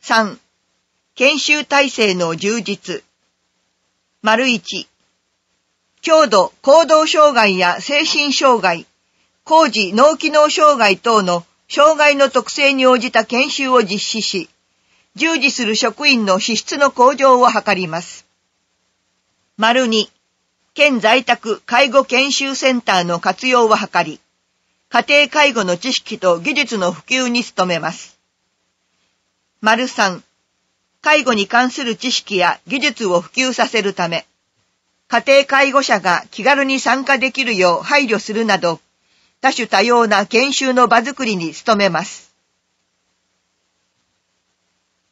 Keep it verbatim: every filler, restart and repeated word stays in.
さん、研修体制の充実。丸いち、強度行動障害や精神障害、高次脳機能障害等の障害の特性に応じた研修を実施し、従事する職員の資質の向上を図ります。丸に、県在宅介護研修センターの活用を図り、家庭介護の知識と技術の普及に努めます。丸さん、介護に関する知識や技術を普及させるため、家庭介護者が気軽に参加できるよう配慮するなど、多種多様な研修の場づくりに努めます。